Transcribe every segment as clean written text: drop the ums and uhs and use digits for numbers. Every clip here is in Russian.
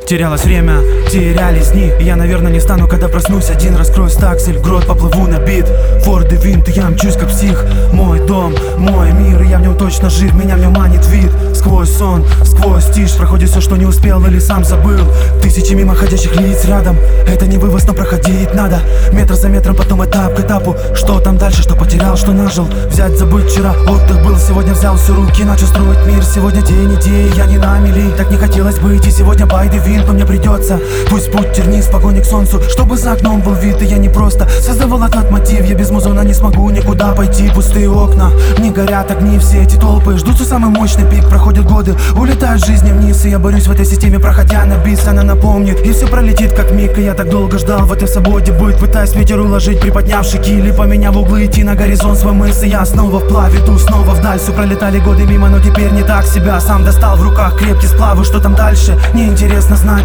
Терялось время, терялись дни. И я, наверное, не стану, когда проснусь один. Раскрою стаксель, грот, поплыву на бит. Форд и винт, я мчусь как псих. Мой дом, мой мир, и я в нем точно жив. Меня в нем манит вид. Сквозь сон, сквозь тишь проходит все, что не успел или сам забыл. Тысячи мимоходящих лиц рядом. Это не вывоз, но проходить надо. Метр за метром, потом этап к этапу. Что там дальше, что потерял, что нажил. Взять, забыть вчера, отдых был. Сегодня взял все руки, начал строить мир. Сегодня день идеи, я не на мели. Так не хотелось быть, и сегодня байды вин. Но мне придется, пусть путь терниз, погони к солнцу. Чтобы за окном был вид, и я не просто создавал этот мотив. Я без музона не смогу никуда пойти. Пустые окна, не горят огни. Все эти толпы ждут свой самый мощный пик. Проходят годы, улетают жизни вниз. И я борюсь в этой системе, проходя на бис. Она напомнит, и все пролетит как миг. И я так долго ждал в этой свободе быть. Пытаясь ветер уложить, приподнявший кили. Поменяв углы, идти на горизонт свой мысль. Я снова вплавь иду, снова вдаль. Все пролетали годы мимо, но теперь не так себя. Сам достал в руках крепкие сплавы. Что там дальше, неинтересно знать.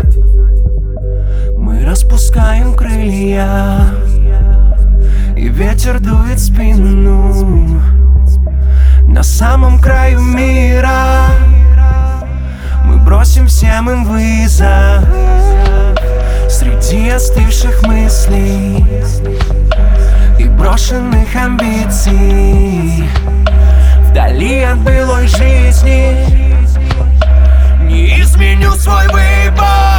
Мы распускаем крылья, и ветер дует в спину. На самом краю мира мы бросим всем им вызов. Среди остывших мыслей и брошенных амбиций, вдали от былой жизни, не изменю свой выбор.